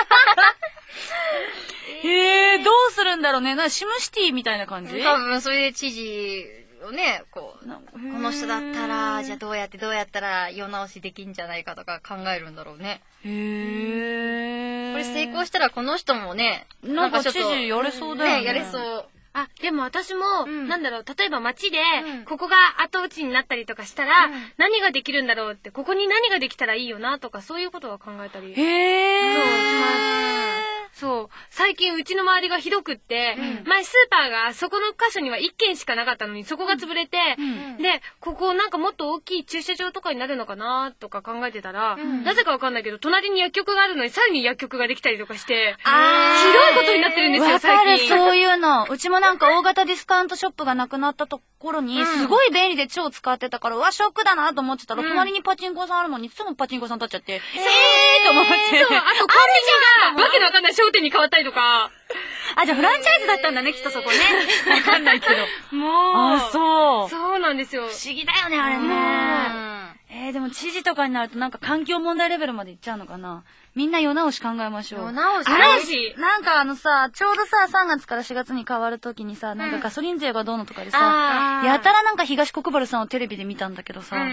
へえ、どうするんだろうね。なシムシティみたいな感じ？ 多分それで知事をね、こう、この人だったら、じゃあどうやってどうやったら世直しできんじゃないかとか考えるんだろうね。 へー。 これ成功したらこの人もね、 なんか知事やれそうだよね。 ね、やれそう。 あ、でも私も、うん、なんだろう、例えば街で、うん、ここが後打ちになったりとかしたら、うん、何ができるんだろうって、ここに何ができたらいいよなとか、そういうことは考えたり。 へー。 そうします。そう。最近うちの周りがひどくって、うん、前スーパーがそこの箇所にはいっけんしかなかったのに、そこが潰れて、うん、で、ここなんかもっと大きい駐車場とかになるのかなとか考えてたら、うん、なぜかわかんないけど、隣に薬局があるのにさらに薬局ができたりとかして、ひどいことになってるんですよ、最近。 わかる、そういうの。うちもなんか大型ディスカウントショップがなくなったところに、すごい便利で超使ってたから、うわ、ショックだなと思ってたら、うん、隣にパチンコさんあるのに、すぐパチンコさん立っちゃって、えー、えーと思って。 そう、あとコンビニが、わけのわかんない商店に変わったりとか。 あ、じゃあフランチャイズだったんだね、きっとそこね。わかんないけど。 もう。 あ、そう。 そうなんですよ。 不思議だよね、あれね。えー、でも知事とかになるとなんか環境問題レベルまでいっちゃうのかな。みんな世直し考えましょう。 世直しあれなんかあのさ、ちょうどさ、さんがつからしがつに変わるときにさ、なんかガソリン税がどうのとかでさ、うん、やたらなんか東国原さんをテレビで見たんだけどさ、うん、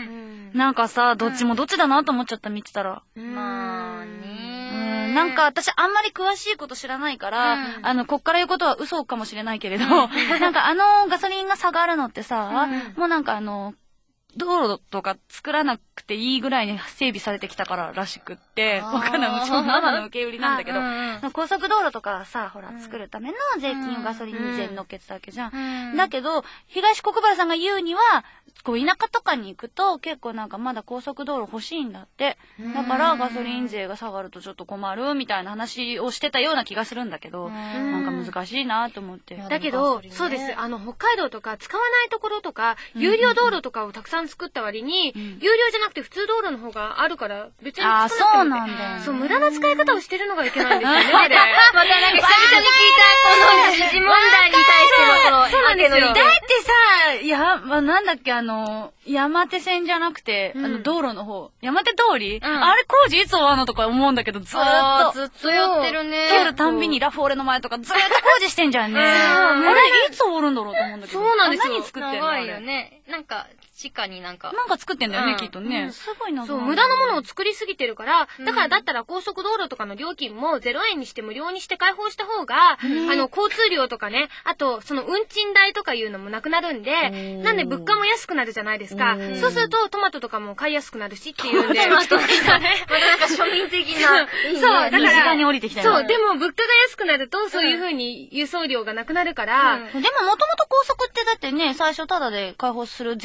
なんかさ、どっちもどっちだなと思っちゃった、見てたら。 うん、まあねー。なんか私あんまり詳しいこと知らないから、うん、あの、こっから言うことは嘘かもしれないけれど、なんかあのガソリンが下がるのってさ、うん、もうなんかあの、道路とか作らなくていいぐらいに整備されてきたかららしくって、わかんない。もちろん生の受け売りなんだけど、うんうん、高速道路とかさ、ほら、作るための税金をガソリン税に乗っけてたわけじゃん。うん、だけど、東国原さんが言うには、こう田舎とかに行くと結構なんかまだ高速道路欲しいんだって。だからガソリン税が下がるとちょっと困るみたいな話をしてたような気がするんだけど、なんか難しいなと思って。 だけど、ね、そうです。あの、北海道とか使わないところとか、有料道路とかをたくさん作った割に、うん、有料じゃなくて普通道路の方があるから別にああ、そうなんだよ、ね。 そう、無駄な使い方をしてるのがいけないんですよね。 またなんか久々に聞いたこの時事問題に対してのこの、 そうなんですよ。だってさ、いや、まあ、なんだっけ、あの、山手線じゃなくて、うん、あの、道路の方、山手通り、うん、あれ工事いつ終わるのとか思うんだけど、ずーっと。 ずっとやってるね。 通るたんびにラフォーレの前とかずーっと工事してんじゃんね。あれ、いつ終わるんだろうと思うんだけど。 そうなんですよ。 何作ってんの？ 長いよね。なんか、地下になんか。 なんか作ってんだよね、きっとね。すごいな。 そう、無駄なものを作りすぎてるから、だからだったら高速道路とかの料金もゼロえんにして無料にして開放した方が、あの、交通量とかね、あと、その運賃代とかいうのもなくなるんで、なんで物価も安くなるじゃないですか。そうするとトマトとかも買いやすくなるしっていうんで。 トマトとかね。またなんか庶民的な。 そう、だから。身近に降りてきたそう、でも物価が安くなると、そういう風に輸送量がなくなるから。 でももともと高速ってだってね、最初タダで開放する前提で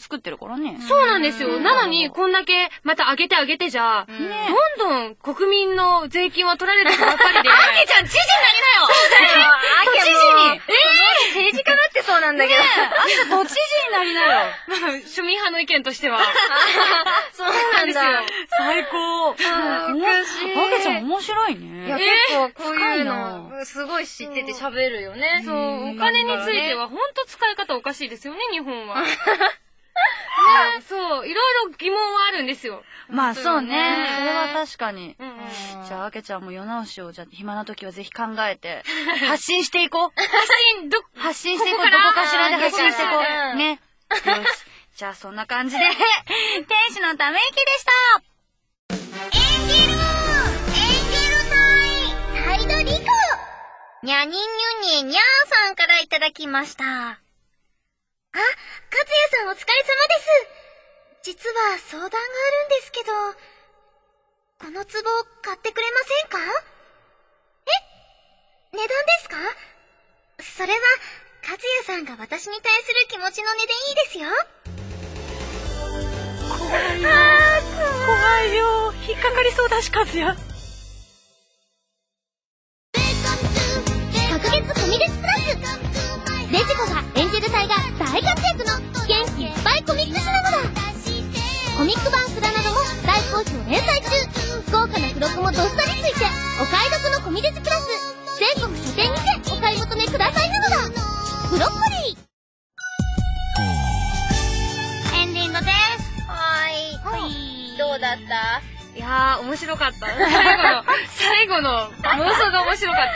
作ってるからね。 そうなんですよ。なのに、こんだけ、また上げて上げてじゃ、どんどん国民の税金は取られてばっかりで。 あけちゃん、知事になりなよ。 そうだよ。あけ知事に。 えー、政治家だってそうなんだけど。 あけ都知事になりなよ。 庶民派の意見としては。 そうなんですよ。 最高。おかしい。あけちゃん面白いね。 いや、結構こういうの、すごい知ってて喋るよね。 そう、お金についてはほんと使い方おかしいですよね、日本は。そう、いろいろ疑問はあるんですよ。 まあそうね。それは確かに。じゃあ、あけちゃんも世直しを、じゃあ暇な時はぜひ考えて、発信していこう。 発信、ど、 発信していこう。どこかしらで発信していこう。ね。よし。じゃあそんな感じで、天使のため息でした。 エンジェルエンジェルナイサイドリコにゃにんにゅににゃーさんからいただきました。あ、 かつやさんお疲れ様です。実は相談があるんですけど、この壺買ってくれませんか？え？値段ですか？それは、かつやさんが私に対する気持ちの値でいいですよ。 怖いよ。怖いよ。引っかかりそうだし、かつや。 隔月コミレスプラス。デジコがエンジェル隊が大活躍の元気いっぱいコミックスなのだ。コミック版スラなども大好評連載中。豪華な付録もどっさりついてお買い得のコミデジプラス。全国書店にてお買い求めくださいなのだ。ブロッコリー。エンディングです。 はーい。どうだった？ いやー、面白かった。最後の、最後の妄想が面白かった。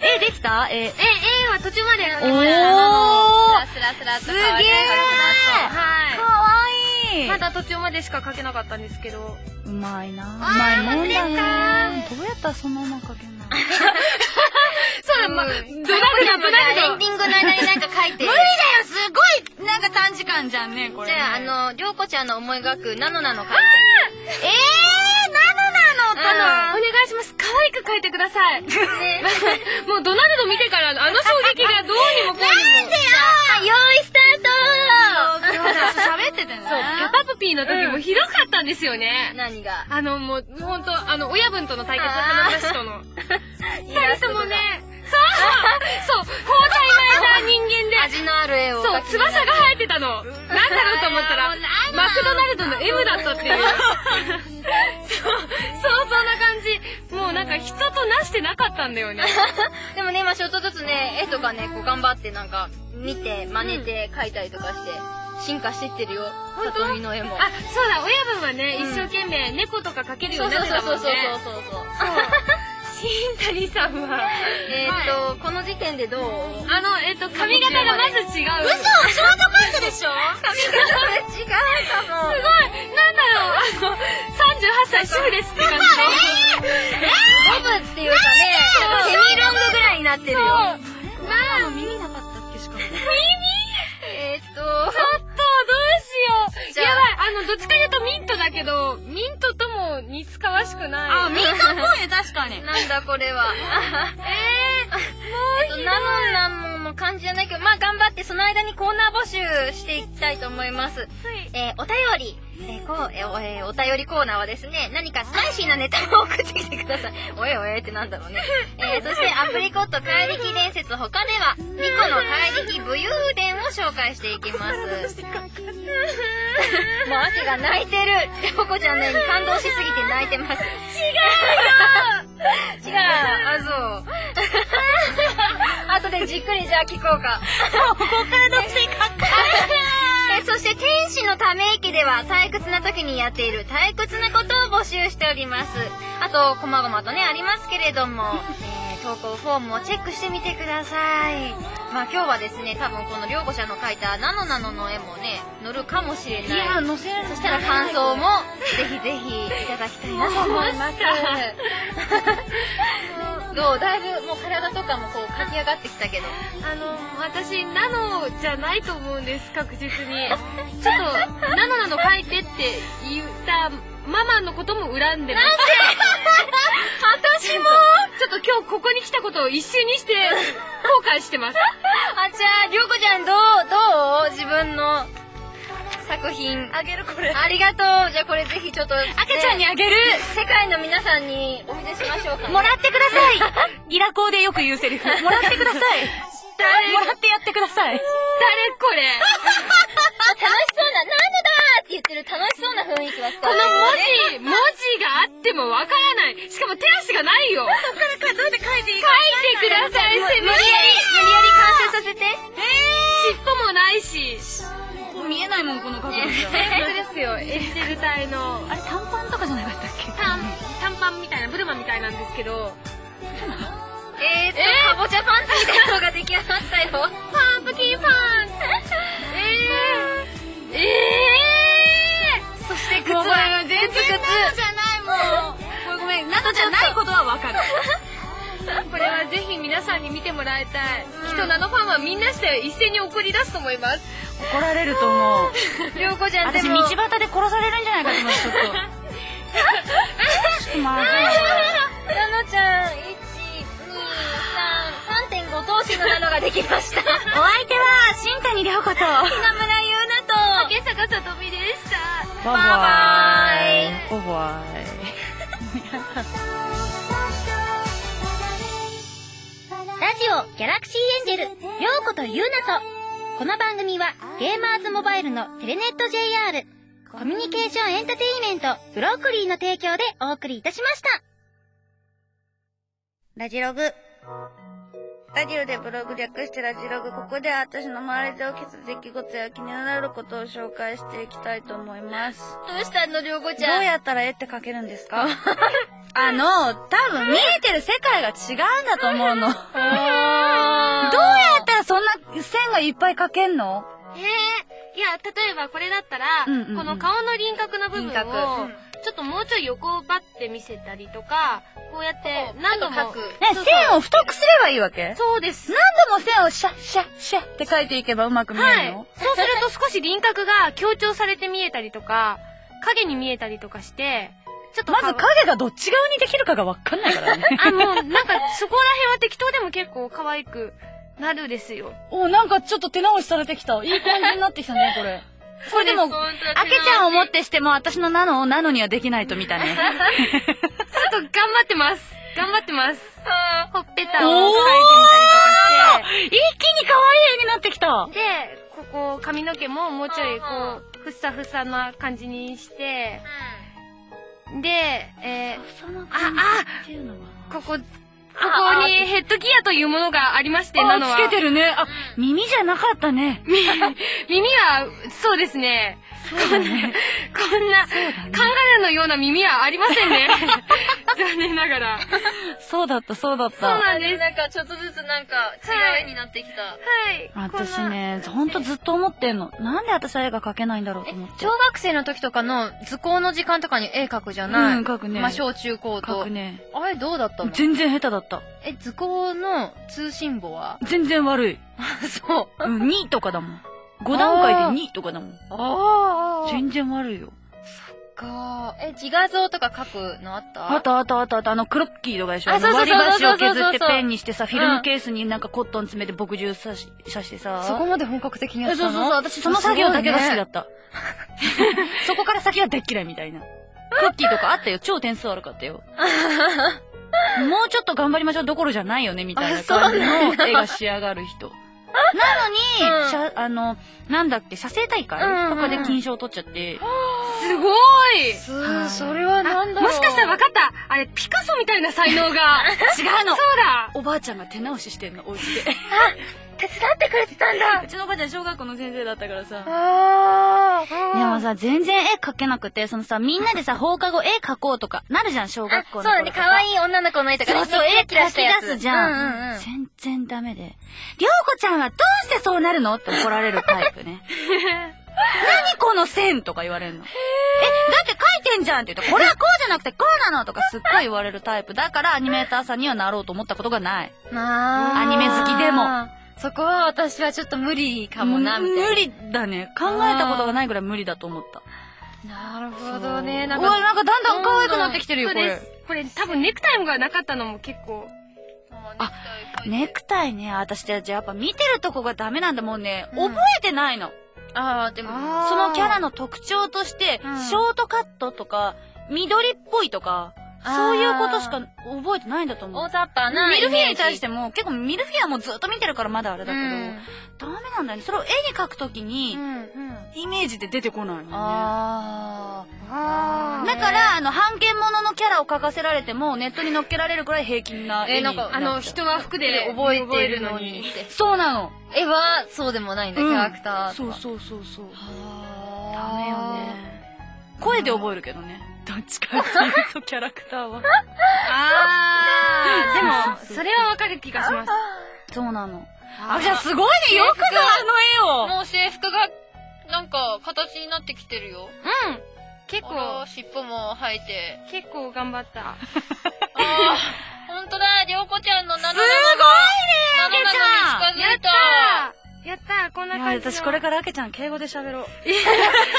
え、できたえ、 え、えは途中までやっておました。 ー。 スラスラっとすげー。 変わりはい。 かわいい。 まだ途中までしか書けなかったんですけど。 うまいな。うまいもんだ本当ですか？ ね。どうやったらそのまま書けんの？ そうだ、ま、ドラグだ、ドラグエンディングの間になんか書いて。 無理だよ、すごいなんか短時間じゃんね、これ、ね。 じゃあ、あの、りょうこちゃんの思い描くナノナの書いて。 えー、なのなのお願いします。可愛く書いてください。ね、もうドナルド見てからあの衝撃がどうにもこうにも。 なんでよー、用意スタートー喋っててね。 そう、キャパプピーの時もひどかったんですよね。 何が？ あの、もう、ほんと、あの、親分との対決、花橋との。二人ともね、そうそう、包帯巻いた人間で。 味のある絵を。 そう、翼が生えてたの。なんだろうと思ったら、マクドナルドの M だったっていう。そう、そう、そんな感じ。もうなんか人となしてなかったんだよね。 でもね、今ちょっとずつね、絵とかね、こう頑張ってなんか、見て、真似て描いたりとかして、進化してってるよ。さとみの絵も。 あ、そうだ、親分はね、一生懸命猫とか描けるようになってたもんね。 そうそうそうそうそう。 新谷さんは、 えっと、この時点でどう？ あの、えっと、髪型がまず違う。嘘！ ショートカットでしょ？髪型が違うかも。 すごい！なんだろう、あの、さんじゅうはっさい主婦ですって感じの。 ボブっていうかね、セミロングぐらいになってるよ。 なんの耳なかったっけ、しかも。耳えっと、 ちょっと、どうしよう。やばい、あの、どっちか言うとミントだけど、ミントとも似つかわしくない。 あ、ミントっぽいね、確かに。 なんだこれは。 えー、もうひどい。 ナノナノの感じじゃないけど、まあ頑張ってその間にコーナー募集していきたいと思います。はい、えー、お便り、えーこうえーえー、お便りコーナーはですね、何かスパイシーなネタを送ってきてください。おえおえってなんだろうね。えー、そしてアプリコット怪力伝説他では、ミコの怪力武勇伝を紹介していきます。もう秋が泣いてる。りょうこちゃんの絵に感動しすぎて泣いてます。違うよ違う。あ、そう。後でじっくりじゃあ聞こうか。 ここからの追加か。 え、そして天使のため息では退屈な時にやっている退屈なことを募集しております。あと、こまごまとね、ありますけれども、えー、投稿フォームをチェックしてみてください。まあ今日はですね、多分このりょうこちゃんの描いたナノナノの絵もね、載るかもしれない。 いや、載せる。 そしたら感想も、ぜひぜひいただきたいなと思います。どう？だいぶもう体とかもこう描き上がってきたけど。 あの、私、ナノじゃないと思うんです、確実に。ちょっと、ナノナノ書いてって言ったママのことも恨んでます。私もちょっと今日ここに来たことを一瞬にして後悔してます。 あ、じゃあ、りょうこちゃんどうどう自分の作品。 あげるこれ。 ありがとう。じゃあこれぜひちょっと、 赤ちゃんにあげる。 世界の皆さんにお見せしましょうか、ね。 もらってください。ギラコーでよく言うセリフ。もらってください。誰もらってやってください。誰これ。 楽しそうな、なんだって言ってる楽しそうな雰囲気は伝わる。 この文字、文字があってもわからない。しかも手足がないよ。 そっからどうやって書いていいか。 書いてください、せめて。 無理やり、無理やり完成させて。 尻尾もないし。 見えないもん、この角度じゃ。 本当ですよ、エンジェル体の。 あれ、短パンとかじゃなかったっけ？ 短、短パンみたいな、ブルマみたいなんですけど。 えーっと、えー、かぼちゃパンツみたいなのが出来上がったよ。 パンプキンパンツ。えー、えー、そして靴は、 全然靴じゃないもん。これごめん、などじゃないことはわかる。 これはぜひ皆さんに見てもらいたい。きっとナノファンはみんなして一斉に送り出すと思います。 怒られると思う。 りょうこちゃんで私も。 道端で殺されるんじゃないかと思って、ちょっと。ちょっとまずい。 なのちゃん、いち、に、さん、さんてんご 頭身のなのができました。 お相手は、新谷涼子と、 ひなむらゆうなと、 竹坂さとみでした。 バイバーイ。バイバラジオギャラクシーエンジェル、りょうことゆうなと。この番組はゲーマーズモバイルのテレネット ジェイアール、コミュニケーションエンタテイメントブロッコリーの提供でお送りいたしました。 ラジログ。ラジオでブログ略してラジログ。ここでは私の周りで起きた出来事や気になることを紹介していきたいと思います。 どうしたの、りょうこちゃん。 どうやったら絵って描けるんですか？あの、多分見えてる世界が違うんだと思うの。どうやったらそんな線がいっぱい描けんの？ えー、いや、例えばこれだったら、 うんうんうん、 この顔の輪郭の部分を、ちょっともうちょい横ばって見せたりとか、こうやって何度も描く。 ね、線を太くすればいいわけ？ そうです。 何度も線をシャッシャッシャッって描いていけばうまく見えるの？ はい。そうすると少し輪郭が強調されて見えたりとか、影に見えたりとかして、ちょっとまず影がどっち側にできるかがわかんないからね。 あ、もうなんかそこら辺は適当でも結構可愛くなるですよ。 お、なんかちょっと手直しされてきた。いい感じになってきたね、これ。これでも、あけちゃんをもってしても私のナノをナノにはできないと見たね。 ちょっと頑張ってます。頑張ってます。ほっぺたを描いてみたりとかして。 一気に可愛い絵になってきた。 で、ここ髪の毛ももうちょいこう、ふさふさな感じにして、で、えー、あ、あ、ここ、ここにヘッドギアというものがありまして、なのは。 つけてるね。あ、耳じゃなかったね。 耳は、そうですね。こんな、こんな、カンガルーのような耳はありませんね。残念ながら。 そうだった、そうだった。 そうなんです。 なんかちょっとずつなんか違う絵になってきた。はい。 私ね、ほんとずっと思ってんの。なんで私は絵が描けないんだろうと思って。 小学生の時とかの図工の時間とかに絵描くじゃない？ うん、描くね。 まあ小中高と。 描くね。 あれどうだったの？ 全然下手だった。 え、図工の通信簿は？ 全然悪い。 そう。 うん、にとかだもん。ご段階でにとかだもん。 ああ。 全然悪いよ。 そっか。え、自画像とか描くのあった？ あったあったあったあった。あの、クロッキーとかでしょ？ あ、そうそうそうそう。 割り箸を削ってペンにしてさ、フィルムケースになんかコットン詰めて墨汁刺し、刺してさ。 そこまで本格的にやったの？ そうそうそう。私その作業だけが好きだった。そこから先は大っ嫌いみたいな。クロッキーとかあったよ。超点数悪かったよ。もうちょっと頑張りましょうどころじゃないよね、みたいな感じの絵が仕上がる人。なのに、うん、しゃあの、なんだっけ、写生大会とかで金賞取っちゃって。 すごいすそれはなんだろう。 もしかしたら分かった。あれ、ピカソみたいな才能が。 違うの。 そうだ。 おばあちゃんが手直ししてんの、お家で。あ、 手伝ってくれてたんだ。 うちのおばあちゃん小学校の先生だったからさ。 ああ。でもさ、全然絵描けなくて、そのさ、みんなでさ、放課後絵描こうとか、なるじゃん、小学校の頃。 そうだね、可愛い女の子の絵とかね。 そうそう、絵キラして出すじゃん。うんうんうん。全然ダメで。りょうこちゃんはどうしてそうなるのって怒られるタイプね。何この線とか言われるの。え、だって書いてんじゃんって言って、これはこうじゃなくてこうなのとかすっごい言われるタイプだから、アニメーターさんにはなろうと思ったことがない。アニメ好きでも。 そこは私はちょっと無理かもな、みたいな。 無理だね。考えたことがないぐらい無理だと思った。 なるほどね。 なんか、うわ、なんかだんだん可愛くなってきてるよ、これ。 これ多分ネクタイがなかったのも結構。 あ、ネクタイね。私じゃあやっぱ見てるとこがダメなんだもんね。覚えてないの。 ああ、でも、 そのキャラの特徴として、ショートカットとか、緑っぽいとか、そういうことしか覚えてないんだと思う。 大雑把な。 ミルフィーユに対しても、結構ミルフィーユはもうずっと見てるからまだあれだけど、ダメなんだよね。それを絵に描くときに、イメージで出てこないのね。ああ。だから、あの、半券もののキャラを描かせられても、ネットに載っけられるくらい平均な絵になっちゃう。 え、なんか、あの、人は服で覚えてるのに。 そうなの。 絵はそうでもないんだ、キャラクター。 そうそうそうそう。ダメよね。声で覚えるけどね。どっちかっていうとキャラクターは。 あー、でも、それはわかる気がします。 そうなの。あ、じゃあすごいね、よくぞあの絵を。 もう制服が、なんか、形になってきてるよ。 うん。結構、 尻尾も生えて。 結構頑張った。ああ、ほんとだ、りょうこちゃんのななななが。 すごいね、あけちゃん。 近づいた。 やったー、こんな感じ。 私これからあけちゃん敬語で喋ろう。えぇー、そん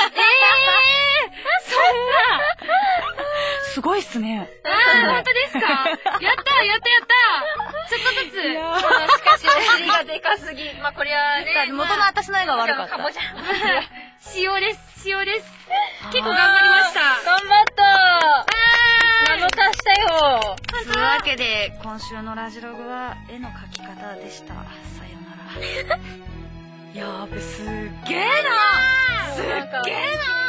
なすごいっすね。 あー、ほんとですか？やったー、やったやったちょっとずつ。 しかしお尻がでかすぎ。まあ、こりゃね。 元の私の絵が悪かった。 塩です、塩です。結構頑張りました。 頑張ったー。ナノ足したよ。 というわけで、今週のラジログは絵の描き方でした。さよなら。やーべ、すっげーなーすっげーなー